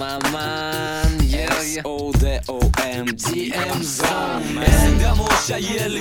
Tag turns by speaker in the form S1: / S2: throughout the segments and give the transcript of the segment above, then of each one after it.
S1: man
S2: S-O-D-O-M-D-M Zone Esingdami o'sha yil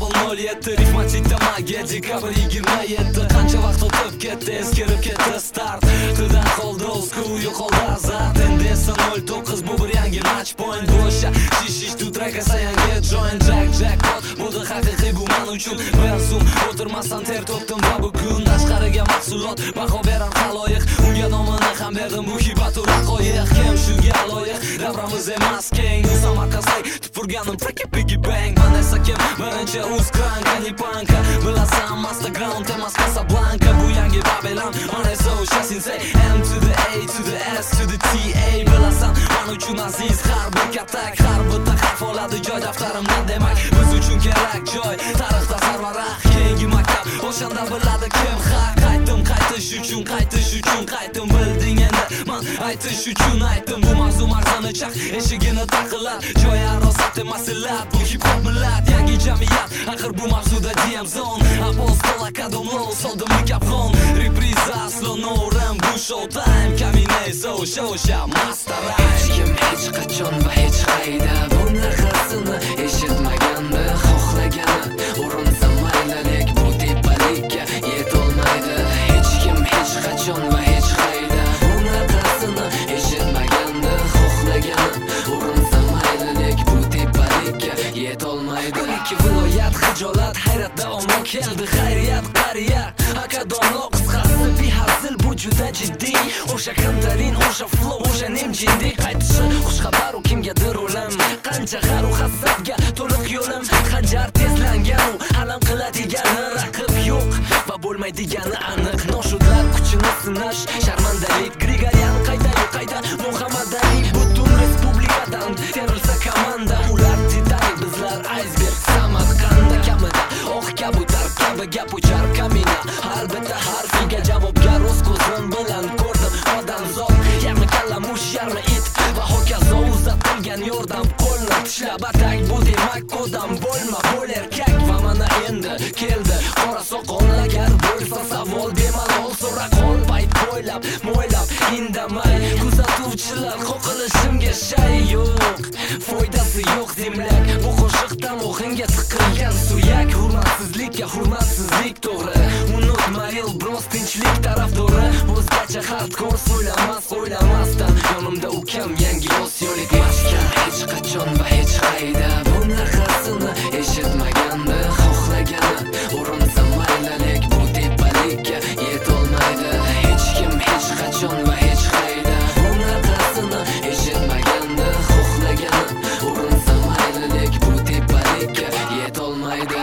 S2: 207 Rifmatikda magiya dekabr 27 Qancha vaqt o'tib ketdi, eskirib ketdi start Tildan qoldi old school, yo'qoldi azart Endi esa 09 bu bir yangi match point Bu o'sha shishish tu track esa yangi join jackpot Bo'ldi haqiqiy bu men uchun bir zoom O'tirmasdan ter to'kdim va bugun tashqariga mahsulot baho berar xaloyiq Unga nomini ham berdim bu hibat u raqoyiq Kim shunga loyiq davramiz emas keng O'zam markazlay tupurganim praki biggy bang Man esa kim birinchi uzkranka ni panka Bilasan masterground emas Casablanca Bu yangi Babylon Man esa o'sha sensei M to the A to the S to the T A Bilasan man uchun aziz har bir katak Har bitta harf oladi joy daftarimdan demak Biz uchun kerak joy tarixda sarvaraq Keyingi maktab o'shanda biladi kim haq Qaytish uchun qaytdim bilding endi man aytish uchun aytdim Bu mavzu marzani chaq eshigini taqillat Joy arosat emas illat bu hip hop millat Yangi jamiyat axir bu mavzuda DM zone Apostol akadomlo soldi mikrofon Repriza aslo no'rim bu show time Kamina esa o'sha master
S1: Hech kim hech qachon va hech qayda Bunaqasini eshitmagandi Xohlagani urinsa maylalik Bu tepalikka yetolmaydi Hech kim hech qachon va hech qayda Bunaqasini eshitmagandi Xohlagani urinsa maylalik Bu tepalikka yetolmaydi 12 viloyat hijolat hayrat davomlo keldi Xayriyat qariya akadomlo qisqasi behazil bu juda jiddiy O'sha kamtarin o'sha flow o'sha nemjindik Qaytishi xushxabar u kimgadir o'lim Qancha g'aru hasabga to'liq yo'lim Qanjar tezlangan u alam qiladigani raqib yo'q va bo'lmaydigani aniq Noshudlar kuchini sinash sharmandalik Grigoryan qayda Muhammad Ali butun respublikadan terilsa komanda Ular titanik bizlar iceberg Samarqanda kamida oq kabutar kabi gap uchar kamina Har bitta harfiga javobgar o'z ko'zim bilan ko'rdim odamzod Yarmi kalamush yarmi it va hokazo uzatilgan yordam qo'lni tishlab atak Bu demak odam bo'lma bo'l erkak Va mana endi keldi qora soqol Agar bo'lsa savol bemalol so'ra qol Payt bo'ylab mo'ylab indamay Kuzatuvchilar qoqilishimga shay yo'q Foydasi yo'q demlak Bu qo'shiqdan o'g'inga tiqilgan suyak Hurmatsizlikka hurmatsizlik to'g'ri Unutma Elbros tinchlik tarafdori O'zgacha hardcore o'ylamasdan Yonimda ukam yangi osiyolik maskan Hech qachon va hech qayda Bunaqasini eshitmagandi Xohlagani urinsa maylalik Bu tepalikka yetolmaydi Hech kim hech qachon va hech qayda Bunaqasini eshitmagandi Xohlagani urinsa maylalik Bu tepalikka yetolmaydi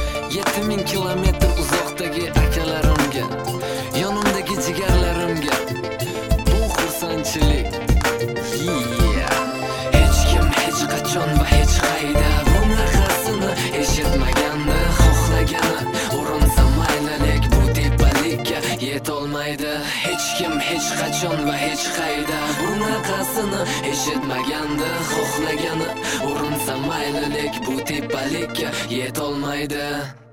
S1: 7000 kilometr uzoqdagi akalarimga Yonimdagi jigarlarimga Bu xursandchilik Hech kim hech qachon va hech qayda Bunaqasini eshitmagandi Xohlagani urinsa maylalik Bu tepalikka yetolmaydi Hech kim hech qachon va hech qayda Bunaqasini eshitmagandi Xohlagani urinsa maylalik Bu tepalikka yetolmaydi